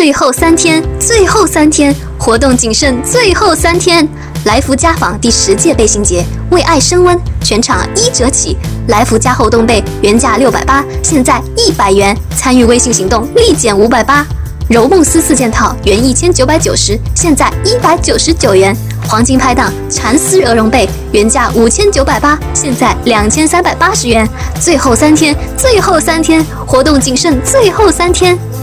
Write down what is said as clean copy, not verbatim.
最后3天，最后3天，活动仅剩最后3天。来福家纺第10届背心节，为爱升温，全场1折起。来福家厚冬被原价680，现在100元。参与微信行动立减580。柔梦丝4件套原1990，现在199元。黄金拍档蚕丝鹅绒被原价5980，现在2380元。最后3天，最后3天，活动仅剩最后3天。